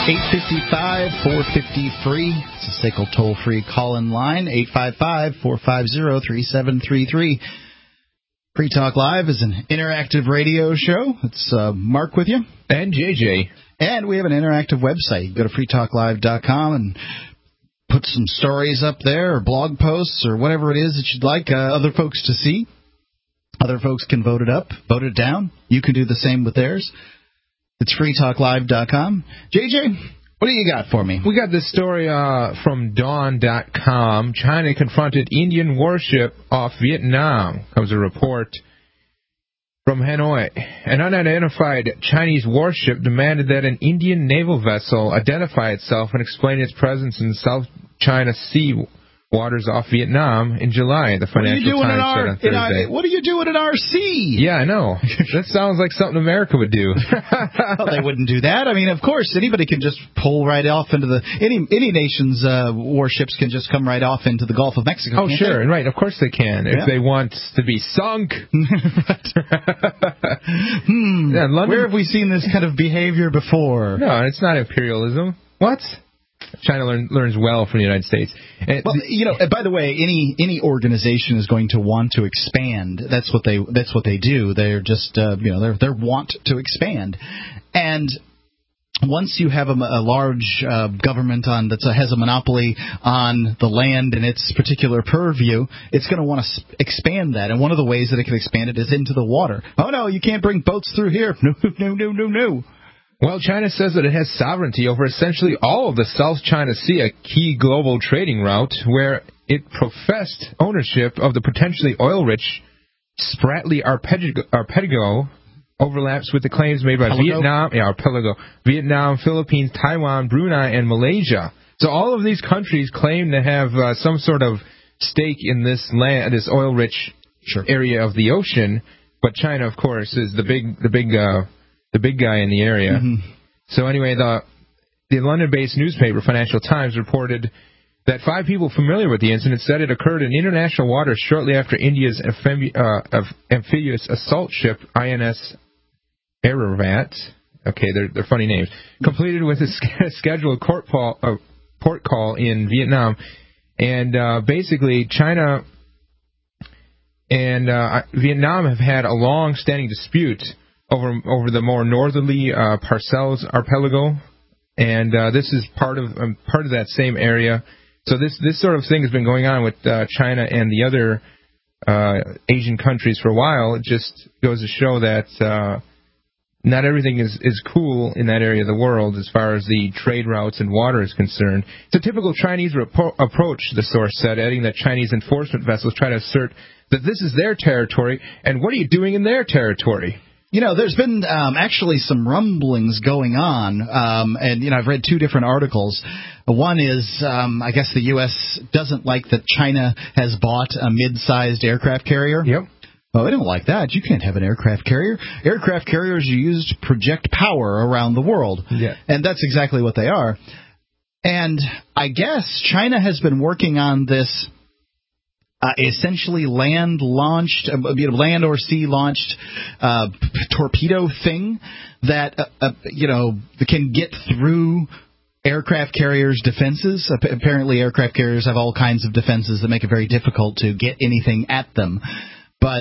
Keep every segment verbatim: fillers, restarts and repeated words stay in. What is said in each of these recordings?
eight five five, four five zero, free. It's a S A C L toll-free call-in line, eight five five, four five zero, three seven three three. Free Talk Live is an interactive radio show. It's uh, Mark with you. And J J. And we have an interactive website. You go to free talk live dot com and put some stories up there or blog posts or whatever it is that you'd like uh, other folks to see. Other folks can vote it up, vote it down. You can do the same with theirs. It's free talk live dot com. J J, what do you got for me? We got this story uh, from dawn dot com. China confronted Indian warship off Vietnam, comes a report from Hanoi. An unidentified Chinese warship demanded that an Indian naval vessel identify itself and explain its presence in South China Sea waters off Vietnam in July, the Financial Times said on Thursday. Our, what are you doing in our sea? Yeah, I know. That sounds like something America would do. Well, they wouldn't do that. I mean, of course, anybody can just pull right off into the... Any any nation's uh, warships can just come right off into the Gulf of Mexico. Oh, sure. They? Right. Of course they can. Yeah. If they want to be sunk. hmm. Yeah, London, where have we seen this kind of behavior before? No, it's not imperialism. What? China learn, learns well from the United States. And well, you know, by the way, any any organization is going to want to expand. That's what they that's what they do. They're just uh, you know they're they're want to expand, and once you have a, a large uh, government on that has a monopoly on the land and its particular purview, it's going to want to sp- expand that. And one of the ways that it can expand it is into the water. Oh no, you can't bring boats through here. No, no, no, no, no. Well, China says that it has sovereignty over essentially all of the South China Sea, a key global trading route, where it professed ownership of the potentially oil-rich Spratly Arpeggio, Arpeggio overlaps with the claims made by Arpeggio? Vietnam, yeah, Arpeggio, Vietnam, Philippines, Taiwan, Brunei, and Malaysia. So all of these countries claim to have uh, some sort of stake in this land, this oil-rich sure. area of the ocean. But China, of course, is the big, the big. Uh, the big guy in the area. Mm-hmm. So anyway, the the London-based newspaper Financial Times reported that five people familiar with the incident said it occurred in international waters shortly after India's amphibi- uh, amphibious assault ship I N S Ararat, okay, they're, they're funny names, completed with a scheduled court call, uh, port call in Vietnam. And uh, basically, China and uh, Vietnam have had a long-standing dispute over over the more northerly uh, Paracels Archipelago, and uh, this is part of um, part of that same area. So this this sort of thing has been going on with uh, China and the other uh, Asian countries for a while. It just goes to show that uh, not everything is, is cool in that area of the world as far as the trade routes and water is concerned. It's a typical Chinese repro- approach, the source said, adding that Chinese enforcement vessels try to assert that this is their territory, and what are you doing in their territory? You know, there's been um, actually some rumblings going on, um, and, you know, I've read two different articles. One is, um, I guess the U S doesn't like that China has bought a mid-sized aircraft carrier. Yep. Oh, they don't like that. You can't have an aircraft carrier. Aircraft carriers are used to project power around the world. Yeah. And that's exactly what they are. And I guess China has been working on this Uh, essentially land-launched, uh, you know, land or sea-launched uh, torpedo thing that, uh, uh, you know, can get through aircraft carriers' defenses. Uh, apparently, aircraft carriers have all kinds of defenses that make it very difficult to get anything at them. But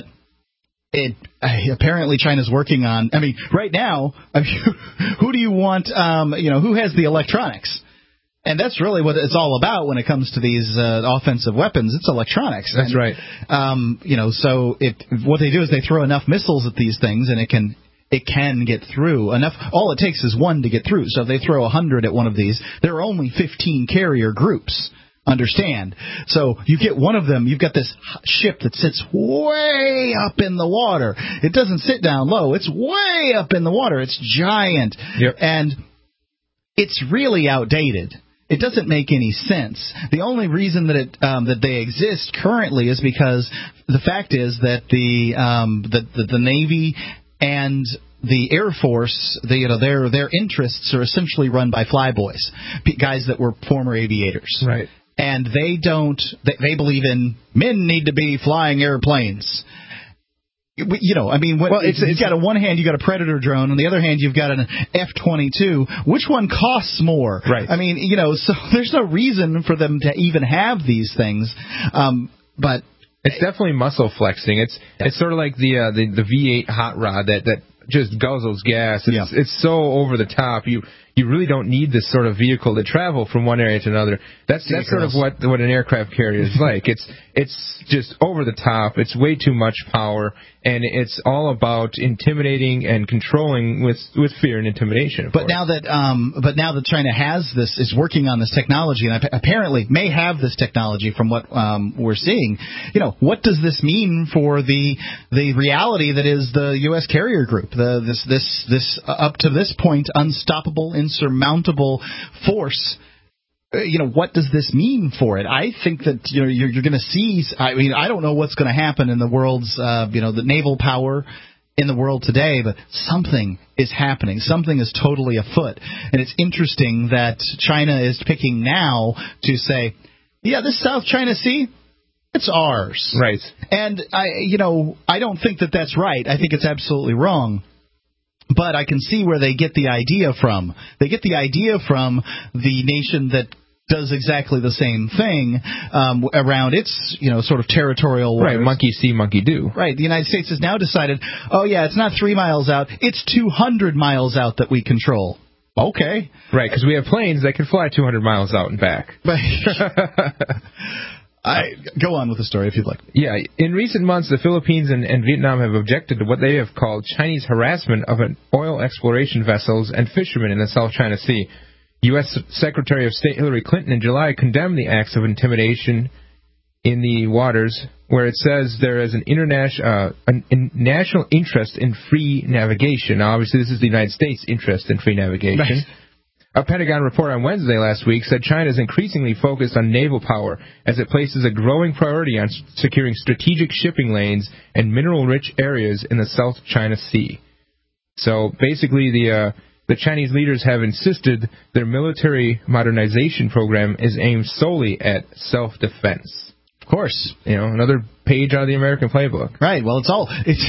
it uh, apparently China's working on. I mean, right now, I mean, who do you want? Um, you know, who has the electronics? And that's really what it's all about when it comes to these uh, offensive weapons. It's electronics. That's and, right. Um, you know, so it, what they do is they throw enough missiles at these things, and it can it can get through enough. All it takes is one to get through. So if they throw a hundred at one of these, there are only fifteen carrier groups. Understand? So you get one of them. You've got this ship that sits way up in the water. It doesn't sit down low. It's way up in the water. It's giant, yep. And it's really outdated. It doesn't make any sense. The only reason that it um, that they exist currently is because the fact is that the um, the, the, the Navy and the Air Force, the, you know, their their interests are essentially run by flyboys, guys that were former aviators, right? And they don't. They, they believe in men need to be flying airplanes. You know, I mean, what, well, it's, you've got on one hand, you've got a Predator drone, on the other hand, you've got an F twenty-two. Which one costs more? Right. I mean, you know, so there's no reason for them to even have these things. Um, but it's definitely muscle flexing. It's yeah. it's sort of like the uh, the the V eight hot rod that that just guzzles gas. It's, yeah. it's so over the top. You you really don't need this sort of vehicle to travel from one area to another. That's that's sort of what what an aircraft carrier is like. It's it's just over the top. It's way too much power, and it's all about intimidating and controlling with, with fear and intimidation. But course. now that um but now that China has this, is working on this technology, and apparently may have this technology from what um we're seeing. You know, what does this mean for the the reality that is the U S carrier group? The this this this uh, up to this point unstoppable, insurmountable force. Uh, you know, what does this mean for it? I think that you know you're, you're going to see. I mean, I don't know what's going to happen in the world's uh, you know the naval power in the world today, but something is happening. Something is totally afoot, and it's interesting that China is picking now to say, yeah, this South China Sea, it's ours. Right. And I, you know, I don't think that that's right. I think it's absolutely wrong. But I can see where they get the idea from. They get the idea from the nation that does exactly the same thing um, around its, you know, sort of territorial waters. Right, monkey see, monkey do. Right. The United States has now decided, oh, yeah, it's not three miles out, it's two hundred miles out that we control. Okay. Right, because we have planes that can fly two hundred miles out and back. I, go on with the story if you'd like. Yeah, in recent months, the Philippines and, and Vietnam have objected to what they have called Chinese harassment of an oil exploration vessels and fishermen in the South China Sea. U S Secretary of State Hillary Clinton in July condemned the acts of intimidation in the waters, where it says there is an international, uh, an, a national interest in free navigation. Now, obviously, this is the United States' interest in free navigation. Right. A Pentagon report on Wednesday last week said China is increasingly focused on naval power as it places a growing priority on securing strategic shipping lanes and mineral-rich areas in the South China Sea. So basically, the uh, the Chinese leaders have insisted their military modernization program is aimed solely at self-defense. Of course. You know, another page out of the American playbook. Right. Well, it's all it's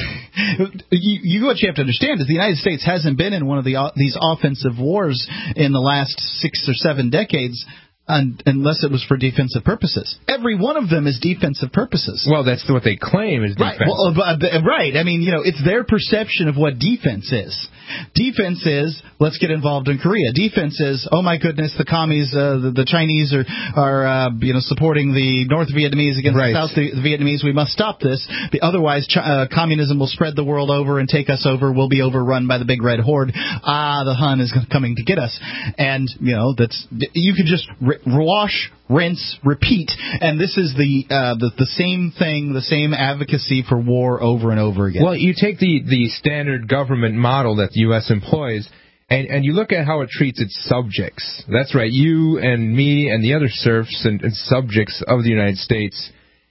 you, you. What you have to understand is the United States hasn't been in one of the these offensive wars in the last six or seven decades, un, unless it was for defensive purposes. Every one of them is defensive purposes. Well, that's what they claim is defense. Right. Well, uh, right. I mean, you know, it's their perception of what defense is. Defense is, let's get involved in Korea. Defense is, oh my goodness, the commies, uh, the, the Chinese are, are uh, you know, supporting the North Vietnamese against right. the South Vietnamese. We must stop this. Otherwise, Ch- uh, communism will spread the world over and take us over. We'll be overrun by the big red horde. Ah, the Hun is coming to get us. And, you know, that's you could just r- wash, rinse, repeat. And this is the, uh, the the same thing, the same advocacy for war over and over again. Well, you take the, the standard government model that the U S employs, and, and you look at how it treats its subjects. That's right, you and me and the other serfs and, and subjects of the United States.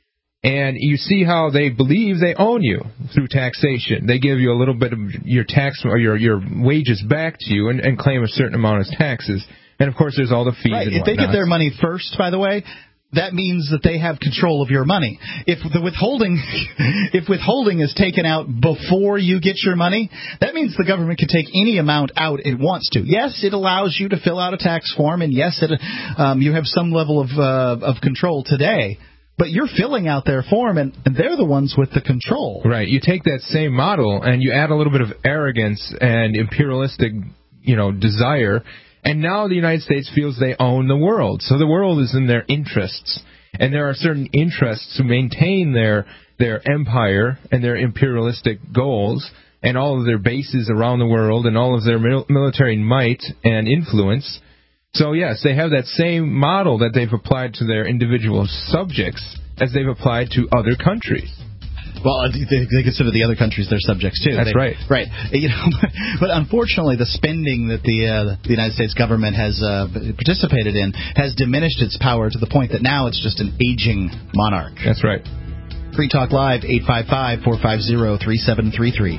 And you see how they believe they own you through taxation. They give you a little bit of your tax or your, your wages back to you and, and claim a certain amount as taxes. And, of course, there's all the fees right. and If whatnot. they get their money first, by the way, that means that they have control of your money. If the withholding if withholding is taken out before you get your money, that means the government can take any amount out it wants to. Yes, it allows you to fill out a tax form, and yes, it, um, you have some level of uh, of control today. But you're filling out their form, and, and they're the ones with the control. Right. You take that same model, and you add a little bit of arrogance and imperialistic, you know, desire. And now the United States feels they own the world. So the world is in their interests. And there are certain interests to maintain their their empire and their imperialistic goals and all of their bases around the world and all of their mil- military might and influence. So, yes, they have that same model that they've applied to their individual subjects as they've applied to other countries. Well, they, they consider the other countries their subjects, too. That's they, right. Right. You know, but unfortunately, the spending that the, uh, the United States government has uh, participated in has diminished its power to the point that now it's just an aging monarch. That's right. Free Talk Live, eight five five, four five zero, three seven three three.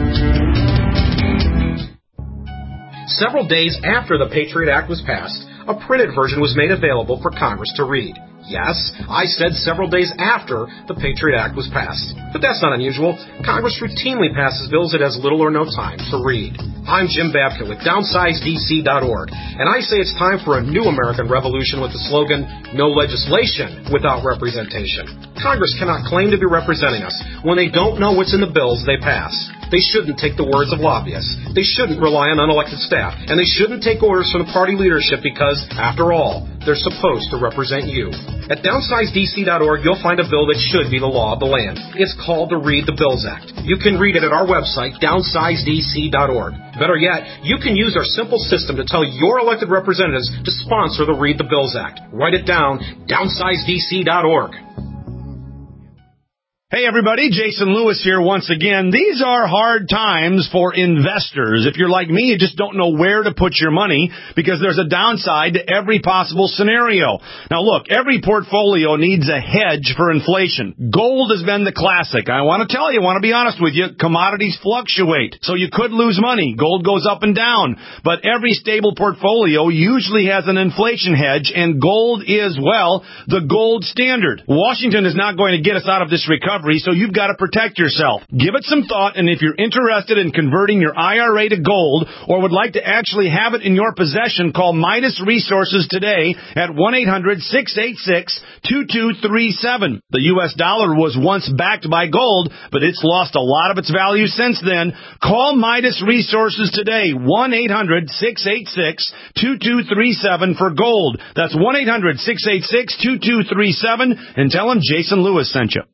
Several days after the Patriot Act was passed, a printed version was made available for Congress to read. Yes, I said several days after the Patriot Act was passed. But that's not unusual. Congress routinely passes bills it has little or no time to read. I'm Jim Babkin with downsize D C dot org, and I say it's time for a new American revolution with the slogan, no legislation without representation. Congress cannot claim to be representing us when they don't know what's in the bills they pass. They shouldn't take the words of lobbyists. They shouldn't rely on unelected staff. And they shouldn't take orders from the party leadership because, after all, they're supposed to represent you. At downsize D C dot org, you'll find a bill that should be the law of the land. It's called the Read the Bills Act. You can read it at our website, downsize D C dot org. Better yet, you can use our simple system to tell your elected representatives to sponsor the Read the Bills Act. Write it down, downsize D C dot org. Hey everybody, Jason Lewis here once again. These are hard times for investors. If you're like me, you just don't know where to put your money because there's a downside to every possible scenario. Now look, every portfolio needs a hedge for inflation. Gold has been the classic. I want to tell you, I want to be honest with you, commodities fluctuate. So you could lose money. Gold goes up and down. But every stable portfolio usually has an inflation hedge, and gold is, well, the gold standard. Washington is not going to get us out of this recovery, so you've got to protect yourself. Give it some thought, and if you're interested in converting your I R A to gold or would like to actually have it in your possession, call Midas Resources today at one eight hundred six eight six two two three seven. The U S dollar was once backed by gold, but it's lost a lot of its value since then. Call Midas Resources today, one eight hundred six eight six two two three seven for gold. That's one eight hundred six eight six two two three seven, and tell them Jason Lewis sent you.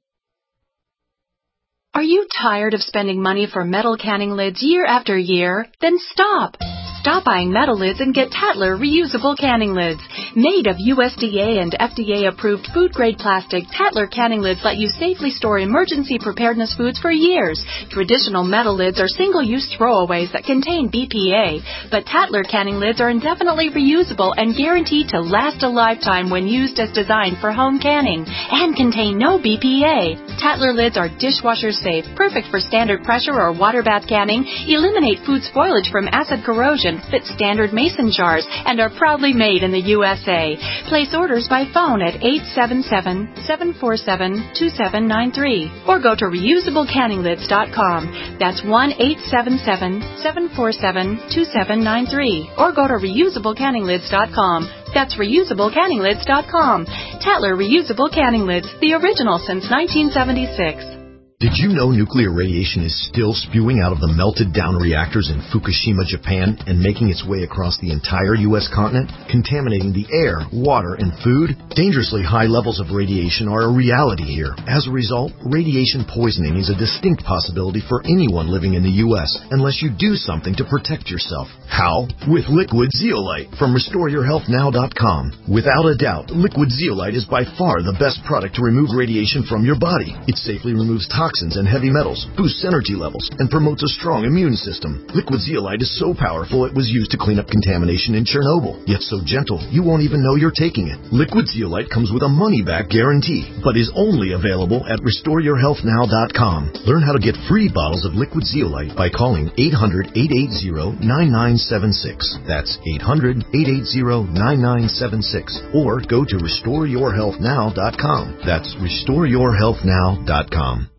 Are you tired of spending money for metal canning lids year after year? Then stop! Stop buying metal lids and get Tatler reusable canning lids. Made of U S D A and F D A-approved food-grade plastic, Tatler canning lids let you safely store emergency preparedness foods for years. Traditional metal lids are single-use throwaways that contain B P A, but Tatler canning lids are indefinitely reusable and guaranteed to last a lifetime when used as designed for home canning and contain no B P A. Tatler lids are dishwasher safe, perfect for standard pressure or water bath canning, eliminate food spoilage from acid corrosion, fit standard mason jars, and are proudly made in the U S A. Place orders by phone at eight seven seven, seven four seven, two seven nine three or go to reusable canning lids dot com. That's one eight seven seven, seven four seven, two seven nine three or go to reusable canning lids dot com. That's reusable canning lids dot com. Tatler Reusable Canning Lids, the original since nineteen seventy-six. Did you know nuclear radiation is still spewing out of the melted-down reactors in Fukushima, Japan, and making its way across the entire U S continent, contaminating the air, water, and food? Dangerously high levels of radiation are a reality here. As a result, radiation poisoning is a distinct possibility for anyone living in the U S unless you do something to protect yourself. How? With Liquid Zeolite from restore your health now dot com. Without a doubt, Liquid Zeolite is by far the best product to remove radiation from your body. It safely removes toxins toxins and heavy metals, boosts energy levels, and promotes a strong immune system. Liquid Zeolite is so powerful it was used to clean up contamination in Chernobyl, yet so gentle you won't even know you're taking it. Liquid Zeolite comes with a money-back guarantee, but is only available at restore your health now dot com. Learn how to get free bottles of Liquid Zeolite by calling eight hundred, eight eight zero, nine nine seven six. That's eight hundred, eight eight zero, nine nine seven six. Or go to restore your health now dot com. That's restore your health now dot com.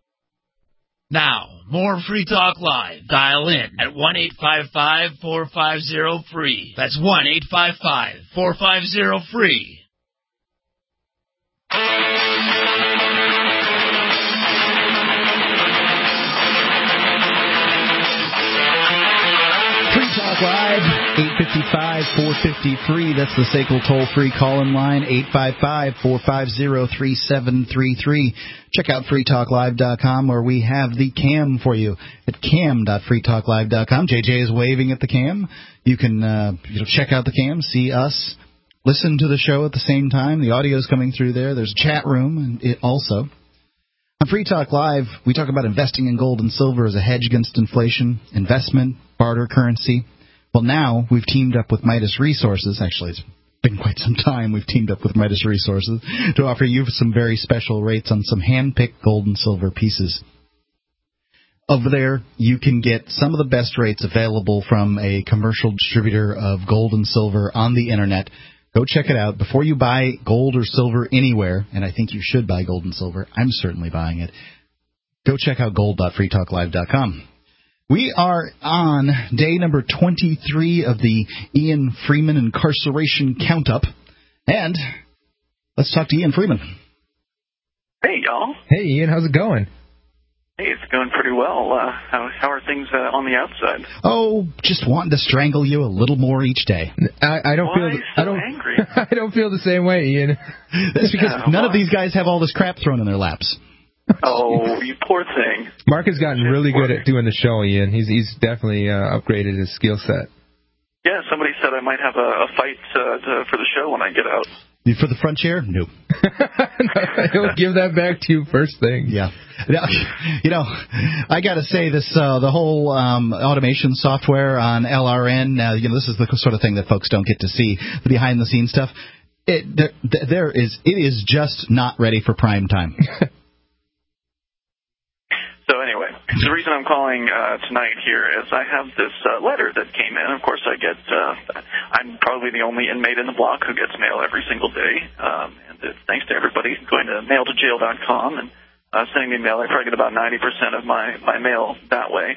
Now, more Free Talk Live. Dial in at one eight five five, four five zero, free. That's one eight five five, four five zero, free. Free Talk Live, eight five five, four five zero, free. That's the S A C L toll-free call-in line, eight five five, four five zero, three seven three three. Check out free talk live dot com, where we have the cam for you at cam dot free talk live dot com. J J is waving at the cam. You can uh, you know, check out the cam, see us, listen to the show at the same time. The audio is coming through there. There's a chat room and it also. On Free Talk Live, we talk about investing in gold and silver as a hedge against inflation, investment, barter currency. Well, now we've teamed up with Midas Resources. Actually, it's been quite some time we've teamed up with Midas Resources to offer you some very special rates on some hand-picked gold and silver pieces. Over there, you can get some of the best rates available from a commercial distributor of gold and silver on the Internet. Go check it out. Before you buy gold or silver anywhere, and I think you should buy gold and silver. I'm certainly buying it. Go check out gold dot free talk live dot com. We are on day number twenty-three of the Ian Freeman incarceration count-up. And let's talk to Ian Freeman. Hey, y'all. Hey, Ian. How's it going? Hey, it's going pretty well. Uh, how, how are things uh, on the outside? Oh, just wanting to strangle you a little more each day. I, I don't Why feel. are you I so don't. angry? I don't feel the same way, Ian. That's because Yeah, none why? of these guys have all this crap thrown in their laps. Oh, you poor thing. Mark has gotten really good at doing the show, Ian. He's he's definitely uh, upgraded his skill set. Yeah, somebody said I might have a, a fight uh, to, for the show when I get out. For the front chair? No. He'll give that back to you first thing. Yeah. Now, you know, I got to say this, uh, the whole um, automation software on L R N, uh, you know, this is the sort of thing that folks don't get to see, the behind-the-scenes stuff. It, there, there is, it is just not ready for prime time. So anyway, the reason I'm calling uh, tonight here is I have this uh, letter that came in. Of course, I get, uh, I'm probably the only inmate in the block who gets mail every single day. Um, and it's thanks to everybody going to mail to jail dot com and uh, sending me mail. I probably get about ninety percent of my, my mail that way.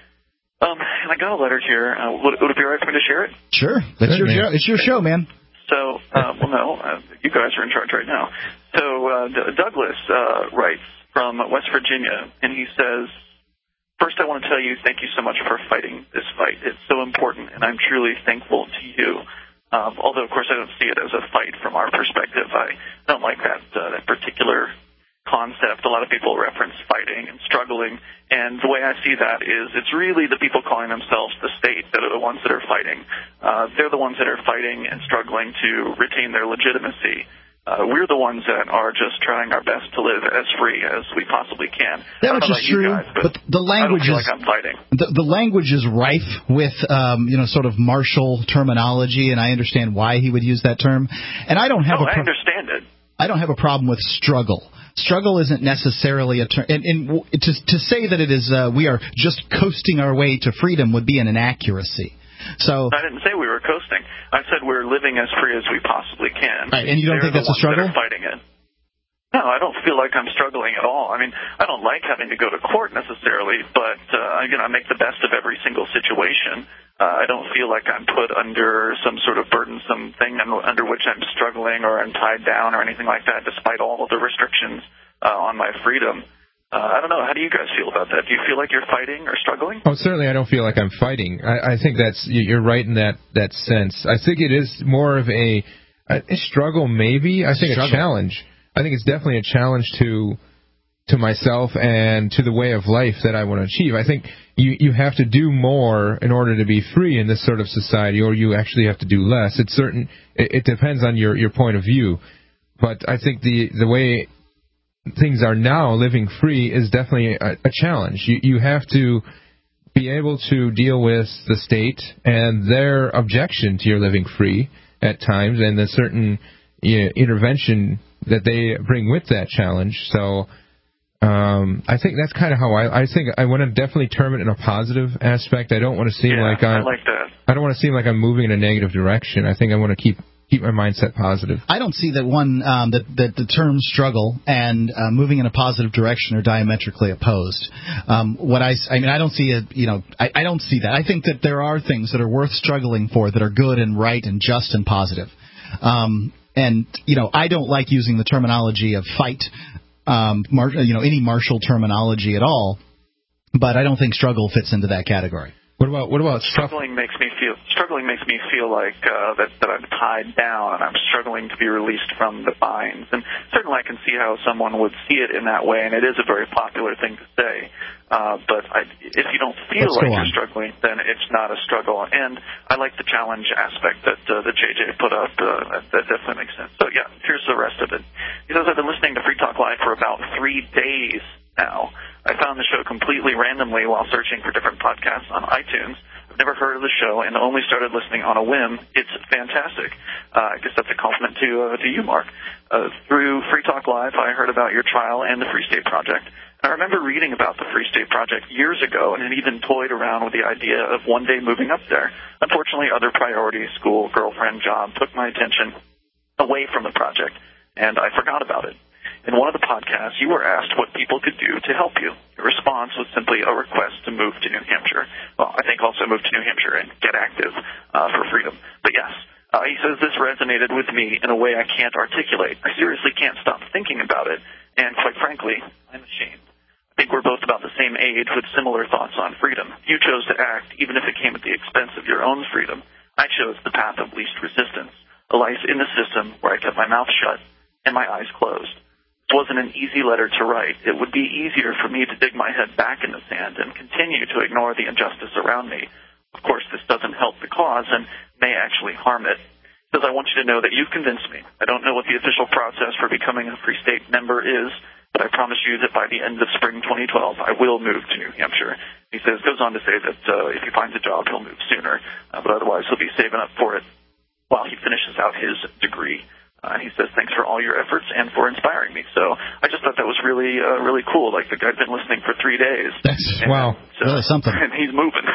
Um, and I got a letter here. Uh, would, would it be all right for me to share it? Sure. That's your show. It's your show, man. So, uh, well, no, uh, you guys are in charge right now. So uh, D- Douglas uh, writes from West Virginia, and he says, first I want to tell you thank you so much for fighting this fight. It's so important, and I'm truly thankful to you. Um, although, of course, I don't see it as a fight from our perspective. I don't like that, uh, that particular concept. A lot of people reference fighting and struggling, and the way I see that is it's really the people calling themselves the state that are the ones that are fighting. Uh, they're the ones that are fighting and struggling to retain their legitimacy. Uh, we're the ones that are just trying our best to live as free as we possibly can. That much is true, guys, but, but the language I don't feel is like I'm fighting. The, the language is rife with um, you know sort of martial terminology, and I understand why he would use that term. And I don't have No, a pro- I understand it. I don't have a problem with struggle. Struggle isn't necessarily a term, and, and to to say that it is uh, we are just coasting our way to freedom would be an inaccuracy. So I didn't say we were coasting. I said we're living as free as we possibly can. Right, and you don't They're think that's a the ones struggle? that are fighting it. No, I don't feel like I'm struggling at all. I mean, I don't like having to go to court necessarily, but uh, you know, I make the best of every single situation. Uh, I don't feel like I'm put under some sort of burdensome thing under which I'm struggling or I'm tied down or anything like that, despite all of the restrictions uh, on my freedom. Uh, I don't know. How do you guys feel about that? Do you feel like you're fighting or struggling? Oh, certainly I don't feel like I'm fighting. I, I think that's you're right in that, that sense. I think it is more of a, a struggle, maybe. I think struggle. a challenge. I think it's definitely a challenge to to myself and to the way of life that I want to achieve. I think you, you have to do more in order to be free in this sort of society, or you actually have to do less. It's certain. It, it depends on your, your point of view. But I think the the way things are now, living free, is definitely a, a challenge. You, you have to be able to deal with the state and their objection to your living free at times, and the certain you know, intervention that they bring with that challenge. So um, I think that's kind of how I, I think I want to definitely term it in a positive aspect. I don't want to seem yeah, like I'm, I like that. I don't want to seem like I'm moving in a negative direction. I think I want to keep keep my mindset positive. I don't see that one um, that that the term struggle and uh, moving in a positive direction are diametrically opposed. Um, what I I mean I don't see it. You know I, I don't see that. I think that there are things that are worth struggling for that are good and right and just and positive. Um, and you know I don't like using the terminology of fight. Um, mar- you know any martial terminology at all. But I don't think struggle fits into that category. What about what about struggling? Makes me feel struggling makes me feel like uh, that that I'm tied down and I'm struggling to be released from the binds. And certainly, I can see how someone would see it in that way, and it is a very popular thing to say. Uh, but I, if you don't feel Let's like you're struggling, then it's not a struggle. And I like the challenge aspect that uh, that J J put up. Uh, that, that definitely makes sense. So yeah, here's the rest of it. He says, I've been listening to Free Talk Live for about three days now. I found the show completely randomly while searching for different podcasts on iTunes. I've never heard of the show and only started listening on a whim. It's fantastic. Uh, I guess that's a compliment to uh, to you, Mark. Uh, through Free Talk Live, I heard about your trial and the Free State Project. And I remember reading about the Free State Project years ago and had even toyed around with the idea of one day moving up there. Unfortunately, other priorities, school, girlfriend, job, took my attention. away from the project, and I forgot about it. In one of the podcasts, you were asked what people could do to help you. Your response was simply a request to move to New Hampshire. Well, I think also move to New Hampshire and get active uh, for freedom. But yes, uh, he says this resonated with me in a way I can't articulate. I seriously can't stop thinking about it, and quite frankly, I'm ashamed. I think we're both about the same age with similar thoughts on freedom. You chose to act even if it came at the expense of your own freedom. I chose the path of least resistance, a life in the system where I kept my mouth shut and my eyes closed. This wasn't an easy letter to write. It would be easier for me to dig my head back in the sand and continue to ignore the injustice around me. Of course, this doesn't help the cause and may actually harm it. Because I want you to know that you've convinced me. I don't know what the official process for becoming a Free State member is, but I promise you that by the end of spring twenty twelve, I will move to New Hampshire. He says, goes on to say that uh, if he finds a job, he'll move sooner, uh, but otherwise he'll be saving up for it while he finishes out his degree. Uh, he says, thanks for all your efforts and for inspiring me. So I just thought that was really, uh, really cool. Like, the guy's been listening for three days. That's, and, wow, so, really something. And he's moving.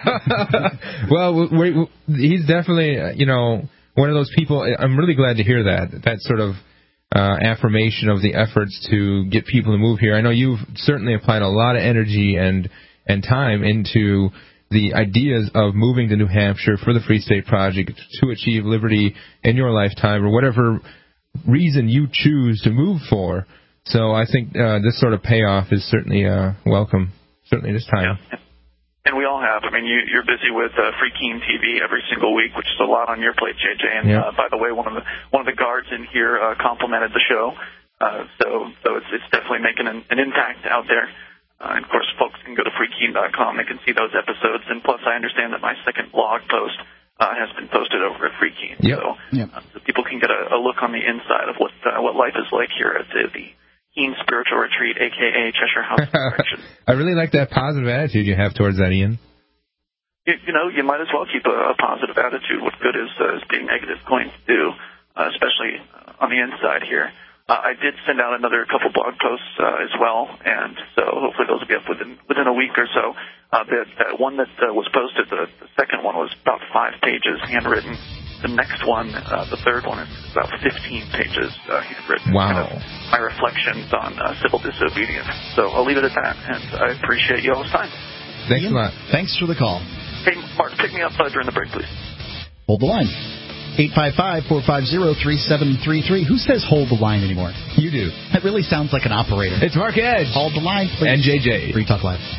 Well, we, we, he's definitely, uh, you know, one of those people. I'm really glad to hear that, that sort of uh, affirmation of the efforts to get people to move here. I know you've certainly applied a lot of energy and, and time into the ideas of moving to New Hampshire for the Free State Project to achieve liberty in your lifetime or whatever reason you choose to move for. So I think uh, this sort of payoff is certainly uh, welcome, certainly this time. Yeah. And we all have. I mean, you, you're busy with uh, Free Keene T V every single week, which is a lot on your plate, J J. And yeah. uh, by the way, one of the one of the guards in here uh, complimented the show, uh, so so it's it's definitely making an, an impact out there. Uh, and of course, folks can go to free keene dot com. They can see those episodes. And plus, I understand that my second blog post uh, has been posted over at Free Keene, yep. so, Yep. Uh, so people can get a, a look on the inside of what uh, what life is like here at the, the Keene Spiritual Retreat, a k a. Cheshire House of Correction. I really like that positive attitude you have towards that, Ian. You, you know, you might as well keep a, a positive attitude. What good is, uh, is being negative going to do, uh, especially uh, on the inside here? Uh, I did send out another couple blog posts uh, as well, and so hopefully those will be up within within a week or so. Uh, the, that one that uh, was posted, the, the second one was about five pages handwritten. The next one, uh, the third one, is about fifteen pages uh, handwritten. Wow. Kind of my reflections on uh, civil disobedience. So I'll leave it at that, and I appreciate you all's time. Thanks Ian, a lot. Thanks for the call. Hey, Mark, pick me up uh, during the break, please. Hold the line. eight five five, four five zero, three seven three three. Who says hold the line anymore? You do. That really sounds like an operator. It's Mark Edge. Hold the line, please. And J J. Free Talk Live.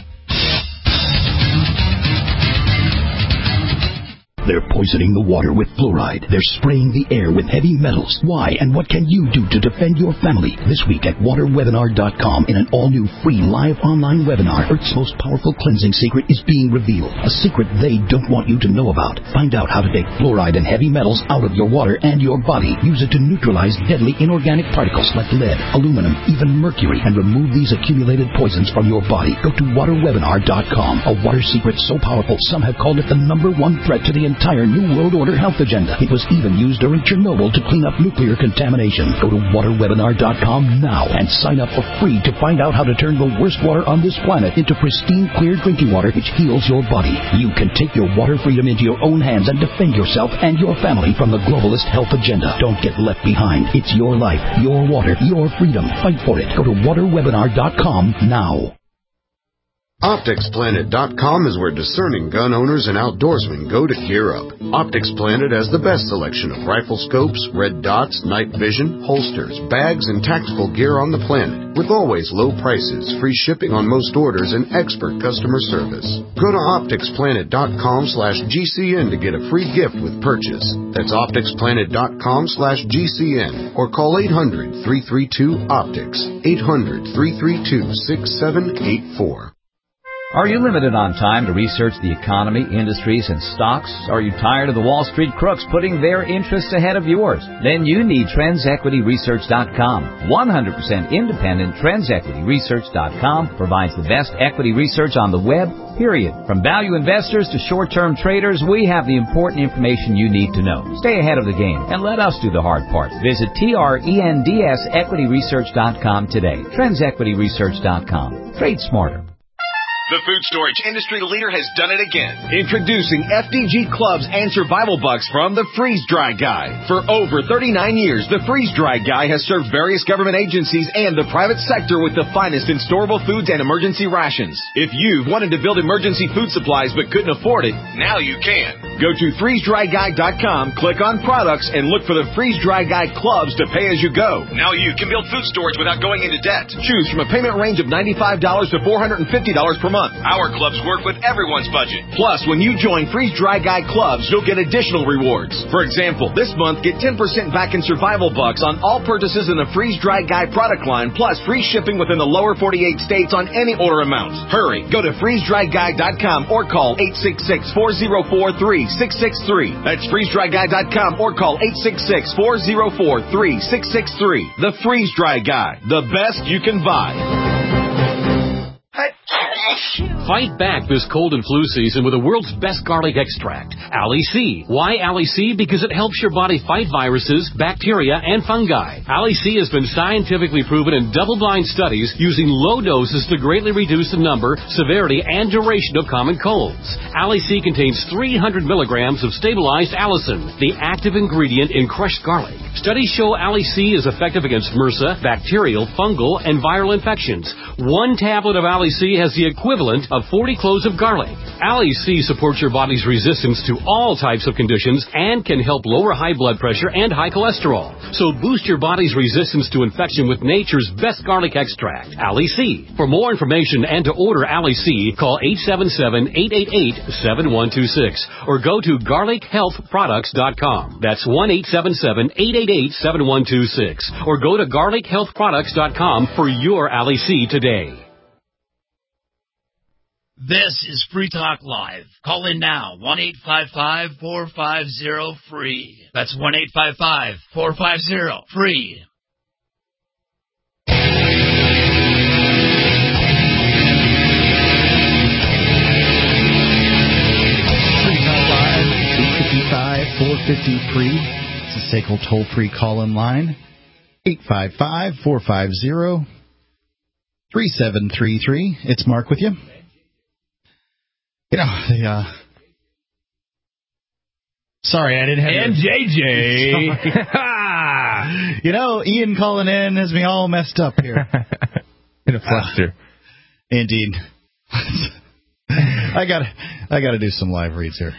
They're poisoning the water with fluoride. They're spraying the air with heavy metals. Why and what can you do to defend your family? This week at water webinar dot com, in an all-new free live online webinar, Earth's most powerful cleansing secret is being revealed. A secret they don't want you to know about. Find out how to take fluoride and heavy metals out of your water and your body. Use it to neutralize deadly inorganic particles like lead, aluminum, even mercury, and remove these accumulated poisons from your body. Go to water webinar dot com. A water secret so powerful, some have called it the number one threat to the entire New World Order health agenda. It was even used during Chernobyl to clean up nuclear contamination. Go to water webinar dot com now and sign up for free to find out how to turn the worst water on this planet into pristine, clear drinking water which heals your body. You can take your water freedom into your own hands and defend yourself and your family from the globalist health agenda. Don't get left behind. It's your life, your water, your freedom. Fight for it. Go to water webinar dot com now. Optics Planet dot com is where discerning gun owners and outdoorsmen go to gear up. Optics Planet has the best selection of rifle scopes, red dots, night vision, holsters, bags, and tactical gear on the planet, with always low prices, free shipping on most orders, and expert customer service. Go to Optics Planet dot com slash G C N to get a free gift with purchase. That's Optics Planet dot com slash G C N or call eight hundred, three three two, OPTICS, eight hundred, three three two, six seven eight four. Are you limited on time to research the economy, industries, and stocks? Are you tired of the Wall Street crooks putting their interests ahead of yours? Then you need Trends Equity Research dot com. one hundred percent independent Trends Equity Research dot com provides the best equity research on the web, period. From value investors to short-term traders, we have the important information you need to know. Stay ahead of the game and let us do the hard part. Visit Trends Equity Research dot com today. Trends Equity Research dot com. Trade smarter. The food storage industry leader has done it again. Introducing F D G Clubs and Survival Bucks from the Freeze Dry Guy. For over thirty-nine years, the Freeze Dry Guy has served various government agencies and the private sector with the finest in storable foods and emergency rations. If you've wanted to build emergency food supplies but couldn't afford it, now you can. Go to freeze dry guy dot com, click on products, and look for the Freeze Dry Guy Clubs to pay as you go. Now you can build food storage without going into debt. Choose from a payment range of ninety-five dollars to four hundred fifty dollars per month. Our clubs work with everyone's budget. Plus, when you join Freeze Dry Guy Clubs, you'll get additional rewards. For example, this month, get ten percent back in Survival Bucks on all purchases in the Freeze Dry Guy product line, plus free shipping within the lower forty-eight states on any order amount. Hurry, go to freeze dry guy dot com or call eight six six, four zero four, three six six three. That's freeze dry guy dot com or call eight six six, four zero four, three six six three. The Freeze Dry Guy, the best you can buy. Fight back this cold and flu season with the world's best garlic extract, Ali-C. Why Ali-C? Because it helps your body fight viruses, bacteria, and fungi. Ali-C has been scientifically proven in double-blind studies using low doses to greatly reduce the number, severity, and duration of common colds. Ali-C contains three hundred milligrams of stabilized allicin, the active ingredient in crushed garlic. Studies show Ali-C is effective against MRSA, bacterial, fungal, and viral infections. One tablet of Ali-C has the equivalent of forty cloves of garlic. Ali-C supports your body's resistance to all types of conditions and can help lower high blood pressure and high cholesterol. So boost your body's resistance to infection with nature's best garlic extract, Ali-C. For more information and to order Ali-C, call eight seven seven, eight eight eight, seven one two six or go to garlic health products dot com. That's one eight seven seven, eight eight eight, seven one two six or go to garlic health products dot com for your Ali-C today. This is Free Talk Live. Call in now, one eight five five, four five zero, free. That's one eight five five, four five zero, free. Free Talk Live, eight five five, four five zero, free. It's a S A C L toll-free call-in line, eight five five, four five zero, three seven three three. It's Mark with you. You know, the, uh, sorry, I didn't have And J J. You know, Ian calling in has me all messed up here. In a fluster. Uh, indeed. I got I got to do some live reads here.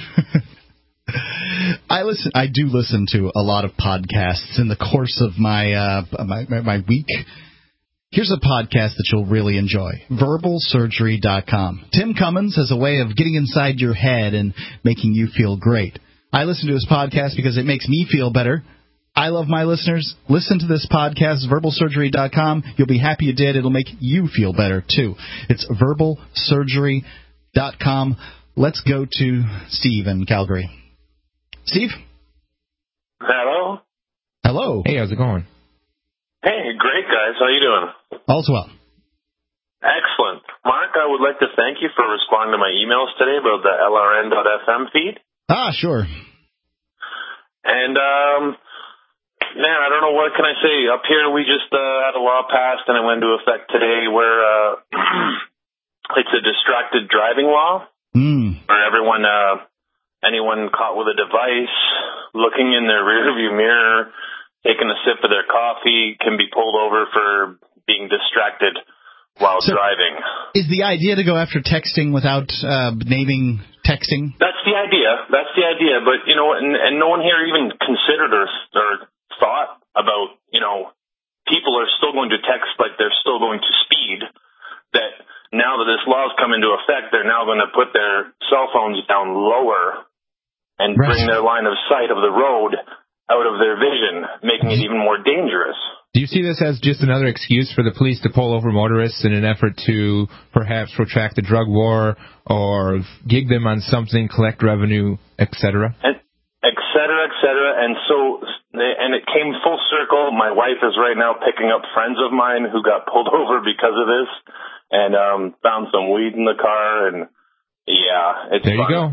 I listen. I do listen to a lot of podcasts in the course of my uh, my, my my week. Here's a podcast that you'll really enjoy, verbal surgery dot com. Tim Cummins has a way of getting inside your head and making you feel great. I listen to his podcast because it makes me feel better. I love my listeners. Listen to this podcast, verbal surgery dot com. You'll be happy you did. It'll make you feel better, too. It's verbal surgery dot com. Let's go to Steve in Calgary. Steve? Hello? Hello. Hey, how's it going? Hey, great, guys. How you doing? All's well. Excellent. Mark, I would like to thank you for responding to my emails today about the L R N dot F M feed. Ah, sure. And, um, man, I don't know, what can I say? Up here, we just uh, had a law passed, and it went into effect today where uh, it's a distracted driving law. Mm. Where everyone, uh, anyone caught with a device, looking in their rearview mirror, taking a sip of their coffee, can be pulled over for being distracted while so driving. Is the idea to go after texting without uh, naming texting? That's the idea. That's the idea. But, you know, and, and no one here even considered or, or thought about, you know, people are still going to text like they're still going to speed. That now that this law's come into effect, they're now going to put their cell phones down lower and right. bring their line of sight of the road out of their vision, making it even more dangerous. Do you see this as just another excuse for the police to pull over motorists in an effort to perhaps protract the drug war or gig them on something, collect revenue, et cetera? And, et cetera, et cetera. And so, and it came full circle. My wife is right now picking up friends of mine who got pulled over because of this and um, found some weed in the car. And, yeah, it's There fun. you go.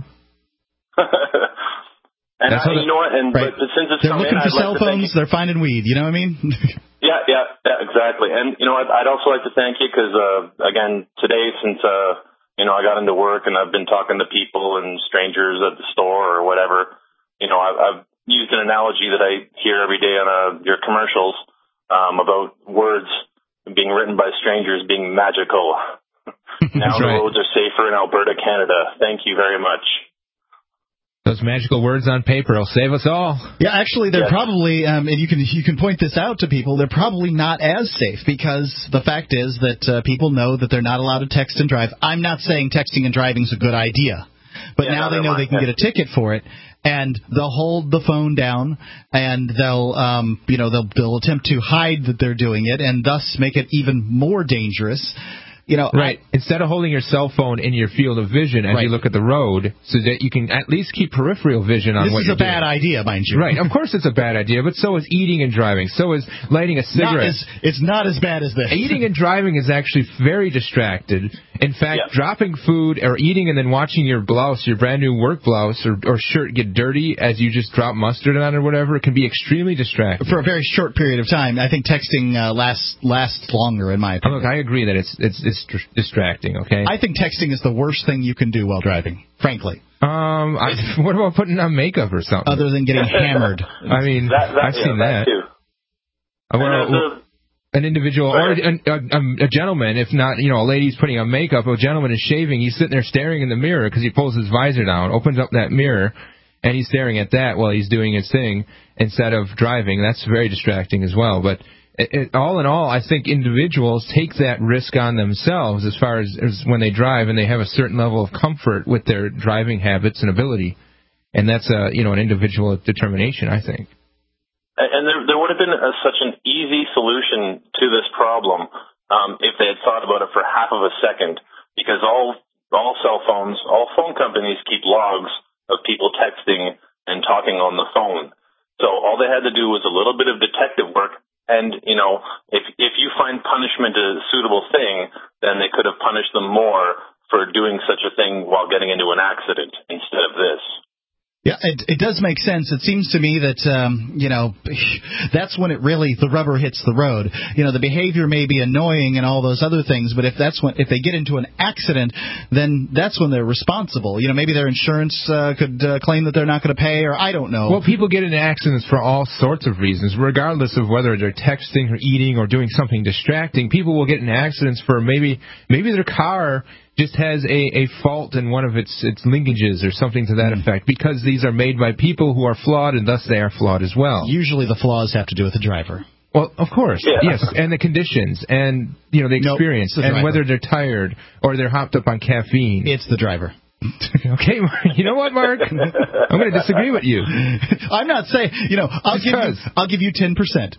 And That's I, you know what? And right. but since it's they're come looking in, for I'd cell like to phones. thank They're finding weed. You know what I mean? Yeah, yeah, yeah, exactly. And, you know, I'd, I'd also like to thank you because, uh, again, today since, uh, you know, I got into work and I've been talking to people and strangers at the store or whatever, you know, I've, I've used an analogy that I hear every day on uh, your commercials um, about words being written by strangers being magical. Now the right. roads are safer in Alberta, Canada. Thank you very much. Those magical words on paper will save us all. Yeah, actually, they're Yes. probably, um, and you can you can point this out to people, they're probably not as safe because the fact is that uh, people know that they're not allowed to text and drive. I'm not saying texting and driving is a good idea, but Yeah, now no, they know mind. they can get a ticket for it, and they'll hold the phone down, and they'll, um, you know, they'll they'll attempt to hide that they're doing it, and thus make it even more dangerous. You know, right. I, Instead of holding your cell phone in your field of vision as right. you look at the road, so that you can at least keep peripheral vision on this what is you're a bad doing. idea, mind you. Right. Of course, it's a bad idea, but so is eating and driving. So is lighting a cigarette. Not as, it's not as bad as this. Eating and driving is actually very distracted. In fact, Yeah. dropping food or eating and then watching your blouse, your brand new work blouse or, or shirt get dirty as you just drop mustard on it or whatever, it can be extremely distracting. For a very short period of time. I think texting uh, lasts lasts longer, in my opinion. Look, I agree that it's it's, it's distracting. Okay. I think texting is the worst thing you can do while driving, frankly. Um, I, what about putting on makeup or something? Other than getting hammered. I mean, That, that, I've yeah, seen that. that too. Uh, well, And as a- an individual or a, a, a gentleman, if not, you know, a lady's putting on makeup, a gentleman is shaving, he's sitting there staring in the mirror because he pulls his visor down, opens up that mirror, and he's staring at that while he's doing his thing instead of driving. That's very distracting as well. But it, it, all in all, I think individuals take that risk on themselves as far as, as when they drive and they have a certain level of comfort with their driving habits and ability. And that's a, you know, an individual determination, I think. And there, there would have been a, such an easy solution to this problem um, if they had thought about it for half of a second, because all all cell phones, all phone companies keep logs of people texting and talking on the phone. So all they had to do was a little bit of detective work, and you know, if if you find punishment a suitable thing, then they could have punished them more for doing such a thing while getting into an accident instead of this. Yeah, it, it does make sense. It seems to me that, um, you know, that's when it really, the rubber hits the road. You know, the behavior may be annoying and all those other things, but if that's when, if they get into an accident, then that's when they're responsible. You know, maybe their insurance uh, could uh, claim that they're not going to pay, or I don't know. Well, people get into accidents for all sorts of reasons, regardless of whether they're texting or eating or doing something distracting. People will get in accidents for maybe, maybe their car just has a, a fault in one of its its linkages or something to that effect, because these are made by people who are flawed, and thus they are flawed as well. Usually the flaws have to do with the driver. Well, of course, Yeah. yes, and the conditions, and you know the Nope, experience, it's the and driver. whether they're tired or they're hopped up on caffeine. It's the driver. Okay, Mark, you know what, Mark? I'm going to disagree with you. I'm not saying, you know, I'll give you, I'll give you ten percent.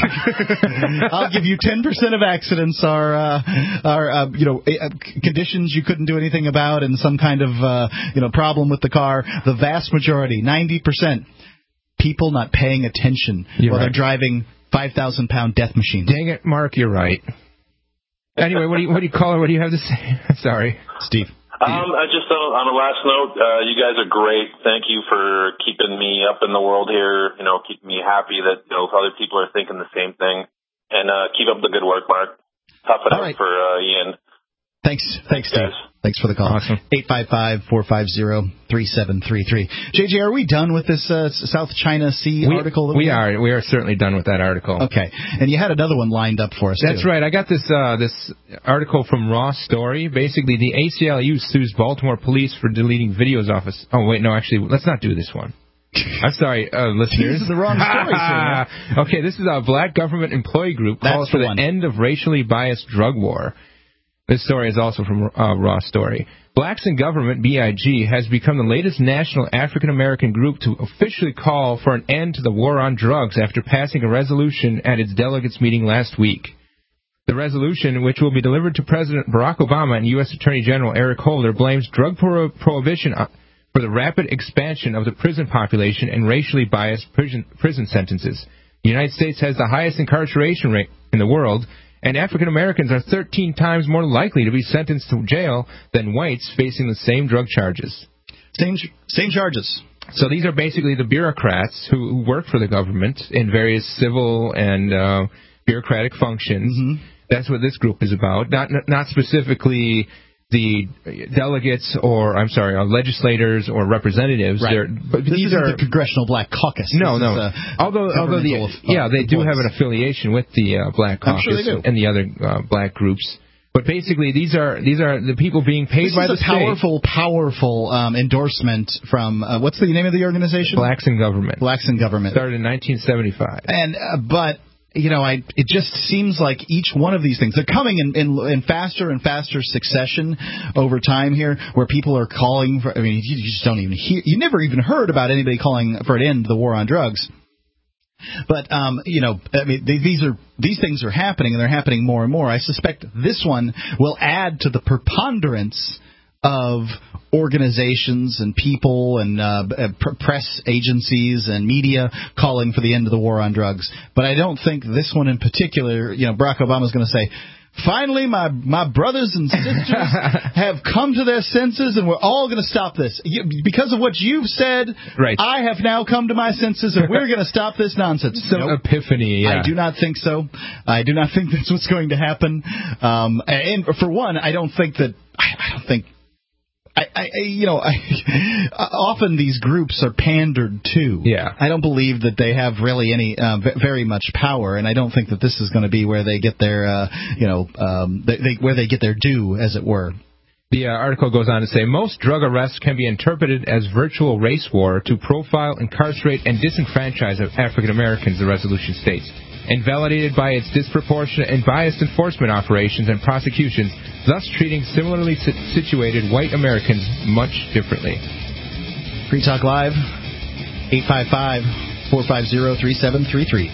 I'll give you ten percent of accidents are, uh, are uh, you know, uh, conditions you couldn't do anything about and some kind of, uh, you know, problem with the car. The vast majority, ninety percent, people not paying attention You're while right. they're driving five thousand pound death machines. Dang it, Mark, you're right. Anyway, what do you what do you call her? What do you have to say? Sorry, Steve. Um, I just uh, on a last note, uh, you guys are great. Thank you for keeping me up in the world here. You know, keeping me happy that you know other people are thinking the same thing. And uh, keep up the good work, Mark. Tough it All out right. for uh, Ian. Thanks. Thanks, Steve. Thanks for the call. Awesome. eight five five, four five zero, three seven three three. J J, are we done with this uh, South China Sea we, article? That we we are. We are certainly done with that article. Okay. And you had another one lined up for us, That's too. right. I got this uh, this article from Raw Story. Basically, the A C L U sues Baltimore police for deleting videos off us. Oh, wait, no, actually, let's not do this one. I'm sorry, uh, listeners. These are the wrong stories here. Okay, this is a black government employee group calls That's for the the one. end of racially biased drug war. This story is also from uh, Raw Story. Blacks in Government, B I G, has become the latest national African-American group to officially call for an end to the war on drugs after passing a resolution at its delegates meeting last week. The resolution, which will be delivered to President Barack Obama and U S Attorney General Eric Holder, blames drug pro- prohibition for the rapid expansion of the prison population and racially biased prison, prison sentences. The United States has the highest incarceration rate in the world, and African Americans are thirteen times more likely to be sentenced to jail than whites facing the same drug charges. Same same charges. So these are basically the bureaucrats who, who work for the government in various civil and uh, bureaucratic functions. Mm-hmm. That's what this group is about. Not not specifically the delegates or, I'm sorry, uh, legislators or representatives. Right. They're, but this these isn't are the Congressional Black Caucus. No, this no. Is, uh, although, although the of, yeah, they do employees. have an affiliation with the uh, Black Caucus I'm sure they do. and the other uh, black groups. But basically, these are these are the people being paid this by is the a powerful, state. powerful um, endorsement from uh, what's the name of the organization? Blacks in Government. Blacks in Government. Started in nineteen seventy-five. And uh, but. You know, I it just seems like each one of these things, they're coming in, in, in faster and faster succession over time here, where people are calling for, I mean, you, you just don't even hear, you never even heard about anybody calling for an end to the war on drugs. But, um, you know, I mean, they, these are these things are happening, and they're happening more and more. I suspect this one will add to the preponderance of organizations and people and uh, press agencies and media calling for the end of the war on drugs. But I don't think this one in particular, you know, Barack Obama's going to say, finally, my my brothers and sisters have come to their senses, and we're all going to stop this. You, because of what you've said, right. I have now come to my senses, and we're going to stop this nonsense. Some nope. epiphany, yeah. I do not think so. I do not think that's what's going to happen. Um, and for one, I don't think that, I, I don't think, I, I, you know, I, often these groups are pandered to. Yeah. I don't believe that they have really any uh, very much power, and I don't think that this is going to be where they get their, uh, you know, um, they, they, where they get their due, as it were. The uh, article goes on to say, most drug arrests can be interpreted as virtual race war to profile, incarcerate, and disenfranchise African Americans, the resolution states, invalidated by its disproportionate and biased enforcement operations and prosecutions, thus treating similarly situated white Americans much differently. Free Talk Live, eight five five, four five zero, three seven three three.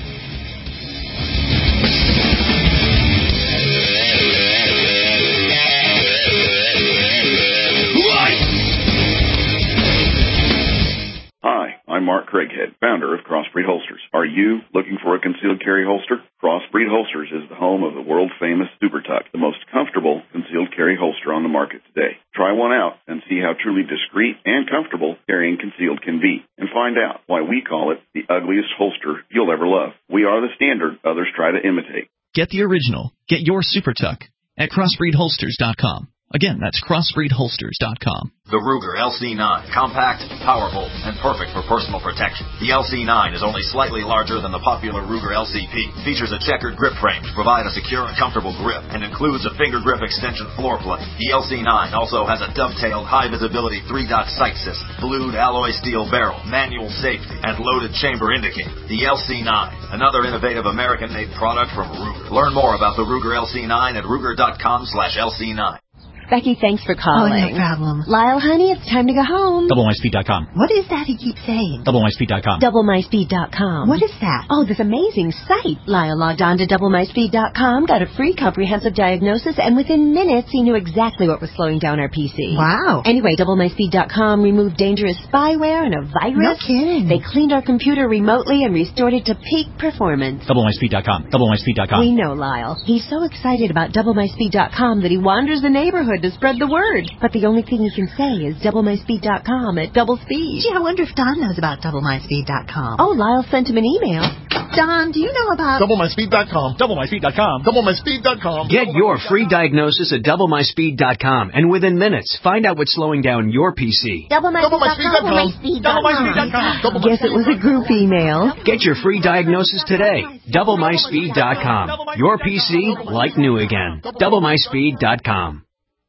Hi, I'm Mark Craighead, founder of Crossbreed Holsters. Are you looking for a concealed carry holster? Crossbreed Holsters is the home of the world-famous Super Tuck, the most comfortable concealed carry holster on the market today. Try one out and see how truly discreet and comfortable carrying concealed can be, and find out why we call it the ugliest holster you'll ever love. We are the standard others try to imitate. Get the original. Get your Super Tuck at crossbreed holsters dot com. Again, that's crossbreed holsters dot com. The Ruger L C nine, compact, powerful, and perfect for personal protection. The L C nine is only slightly larger than the popular Ruger L C P, features a checkered grip frame to provide a secure and comfortable grip, and includes a finger grip extension floor plate. The L C nine also has a dovetailed high-visibility three-dot sight system, blued alloy steel barrel, manual safety, and loaded chamber indicator. The L C nine, another innovative American-made product from Ruger. Learn more about the Ruger L C nine at ruger dot com slash L C nine. Becky, thanks for calling. Oh, no problem. Lyle, honey, it's time to go home. double my speed dot com. What is that he keeps saying? double my speed dot com. double my speed dot com. What is that? Oh, this amazing site. Lyle logged on to double my speed dot com, got a free comprehensive diagnosis, and within minutes he knew exactly what was slowing down our P C. Wow. Anyway, double my speed dot com removed dangerous spyware and a virus. No kidding. They cleaned our computer remotely and restored it to peak performance. double my speed dot com. double my speed dot com. We know Lyle. He's so excited about double my speed dot com that he wanders the neighborhood to spread the word. But the only thing he can say is double my speed dot com at double speed. Gee, I wonder if Don knows about double my speed dot com. Oh, Lyle sent him an email. Don, do you know about double my speed dot com? double my speed dot com. double my speed dot com. Get your free diagnosis at double my speed dot com, and within minutes, find out what's slowing down your P C. double my speed dot com. double my speed dot com. Guess it was a group email. Get your free diagnosis today. double my speed dot com. Your P C like new again. double my speed dot com.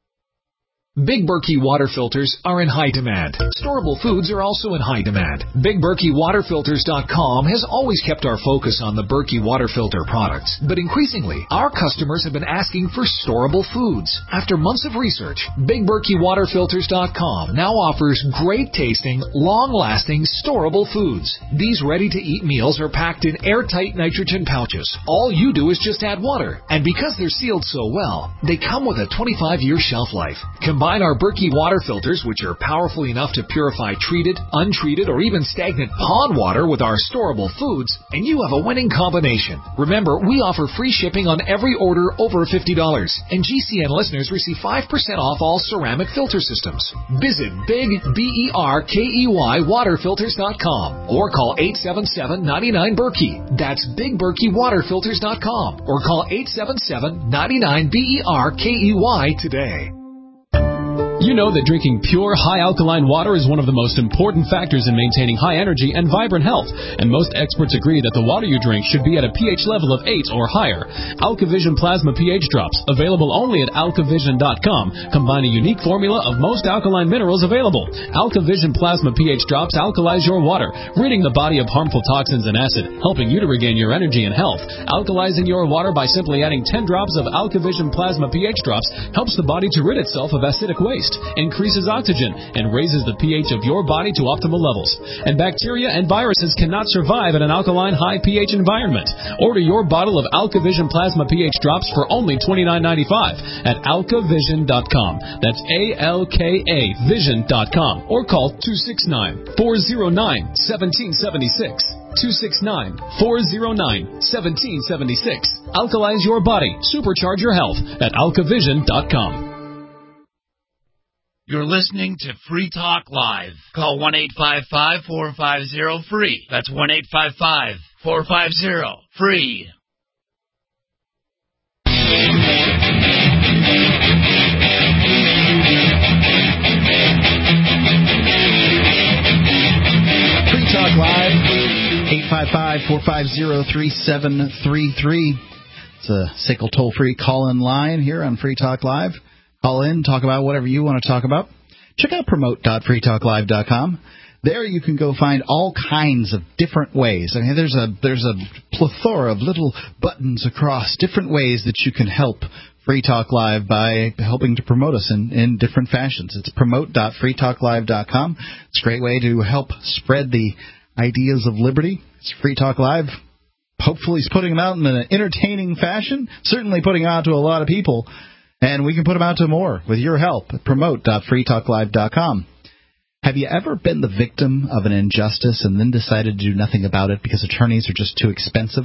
Big Berkey water filters are in high demand. Storable foods are also in high demand. Big Berkey Water Filters dot com has always kept our focus on the Berkey water filter products, but increasingly, our customers have been asking for storable foods. After months of research, Big Berkey Water Filters dot com now offers great tasting, long-lasting, storable foods. These ready-to-eat meals are packed in airtight nitrogen pouches. All you do is just add water, and because they're sealed so well, they come with a twenty-five year shelf life. Combine Combine our Berkey water filters, which are powerful enough to purify treated, untreated, or even stagnant pond water with our storable foods, and you have a winning combination. Remember, we offer free shipping on every order over fifty dollars, and G C N listeners receive five percent off all ceramic filter systems. Visit Big B E R K E Y water filters dot com or call eight seven seven, nine nine, Berkey. That's Big Berkey water filters dot com or call eight seven seven, nine nine, B E R K E Y today. You know that drinking pure, high-alkaline water is one of the most important factors in maintaining high energy and vibrant health, and most experts agree that the water you drink should be at a pH level of eight or higher. AlkaVision Plasma pH Drops, available only at alkavision dot com, combine a unique formula of most alkaline minerals available. AlkaVision Plasma pH Drops alkalize your water, ridding the body of harmful toxins and acid, helping you to regain your energy and health. Alkalizing your water by simply adding ten drops of AlkaVision Plasma pH Drops helps the body to rid itself of acidic waste, increases oxygen, and raises the pH of your body to optimal levels. And bacteria and viruses cannot survive in an alkaline high pH environment. Order your bottle of AlkaVision Plasma pH Drops for only twenty-nine ninety-five at alkavision dot com. That's A L K A vision dot com or call two six nine, four zero nine, one seven seven six. two six nine, four zero nine, one seven seven six. Alkalize your body. Supercharge your health at alkavision dot com. You're listening to Free Talk Live. Call one eight five five, four five zero, free. That's one eight five five, four five zero, free. Free Talk Live, eight five five, four five zero, three seven three three. It's a S I C L toll-free call-in line here on Free Talk Live. Call in, talk about whatever you want to talk about. Check out promote dot free talk live dot com. There you can go find all kinds of different ways. I mean, there's a there's a plethora of little buttons across different ways that you can help Free Talk Live by helping to promote us in, in different fashions. It's promote dot free talk live dot com. It's a great way to help spread the ideas of liberty. It's Free Talk Live. Hopefully he's putting them out in an entertaining fashion, certainly putting it out to a lot of people. And we can put them out to more with your help at promote dot free talk live dot com. Have you ever been the victim of an injustice and then decided to do nothing about it because attorneys are just too expensive?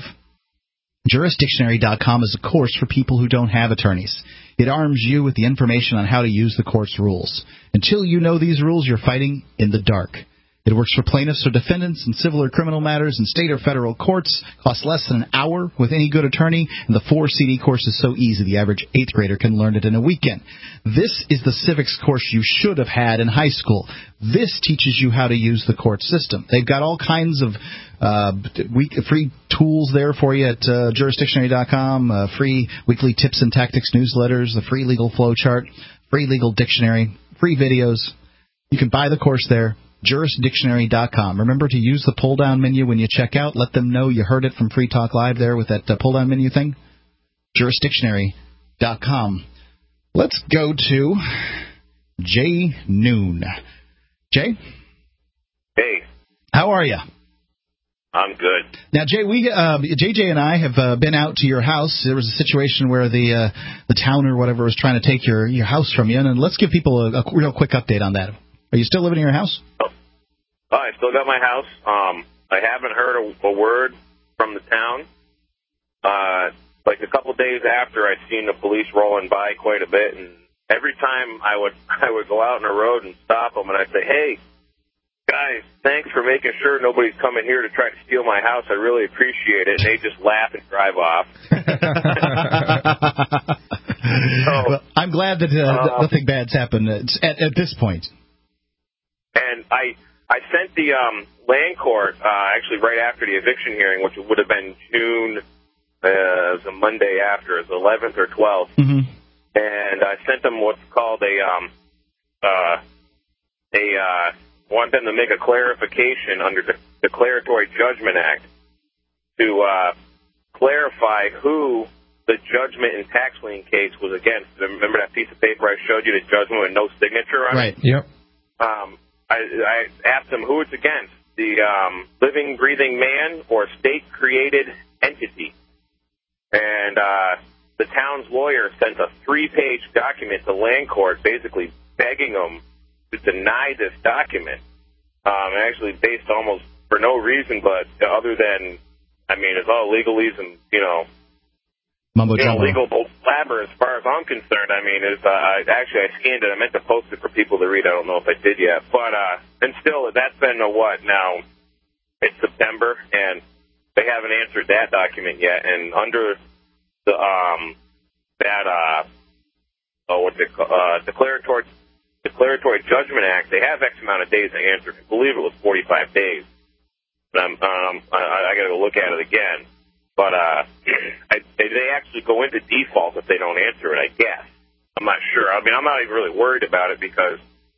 Juris Dictionary dot com is a course for people who don't have attorneys. It arms you with the information on how to use the court's rules. Until you know these rules, you're fighting in the dark. It works for plaintiffs or defendants in civil or criminal matters in state or federal courts, costs less than an hour with any good attorney, and the four C D course is so easy the average eighth grader can learn it in a weekend. This is the civics course you should have had in high school. This teaches you how to use the court system. They've got all kinds of uh, week, free tools there for you at uh, Juris Dictionary dot com, uh, free weekly tips and tactics newsletters, the free legal flow chart, free legal dictionary, free videos. You can buy the course there. Juris Dictionary dot com. Remember to use the pull-down menu when you check out. Let them know you heard it from Free Talk Live there with that uh, pull-down menu thing. Juris Dictionary dot com. Let's go to Jay Noon. Jay? Hey. How are you? I'm good. Now, Jay, we uh, J J and I have uh, been out to your house. There was a situation where the uh, the town or whatever was trying to take your, your house from you, and let's give people a, a real quick update on that. Are you still living in your house? Oh, oh I still got my house. Um, I haven't heard a, a word from the town. Uh, like a couple days after, I'd seen the police rolling by quite a bit, and every time I would I would go out on the road and stop them, and I'd say, "Hey, guys, thanks for making sure nobody's coming here to try to steal my house. I really appreciate it." And they just laugh and drive off. so, well, I'm glad that uh, uh, nothing bad's happened at, at this point. And I I sent the um, land court uh, actually right after the eviction hearing, which would have been June, uh, the Monday after, it was eleventh or twelfth. Mm-hmm. And I sent them what's called a um uh a uh want them to make a clarification under the Declaratory Judgment Act to uh, clarify who the judgment and tax lien case was against. Remember that piece of paper I showed you, the judgment with no signature on right. it? Right. Yep. Um. I, I asked them who it's against, the um, living, breathing man or state-created entity. And uh, the town's lawyer sent a three-page document to land court basically begging them to deny this document. Um, actually based almost for no reason, but other than, I mean, it's all legalese and, you know, Mumbo you know, jumbo. legal blabber as far as I'm concerned. I mean, it's, uh, I, actually, I scanned it. I meant to post it for people to read. I don't know if I did yet. But, uh, and still, that's been a what now? It's September, and they haven't answered that document yet. And under the, um, that, uh, oh, what's it called? Uh, declaratory, declaratory Judgment Act, they have X amount of days to answer. I believe it was forty-five days. And I'm, um, I, I got to go look at it again. But uh, I, they actually go into default if they don't answer it, I guess. I'm not sure. I mean, I'm not even really worried about it because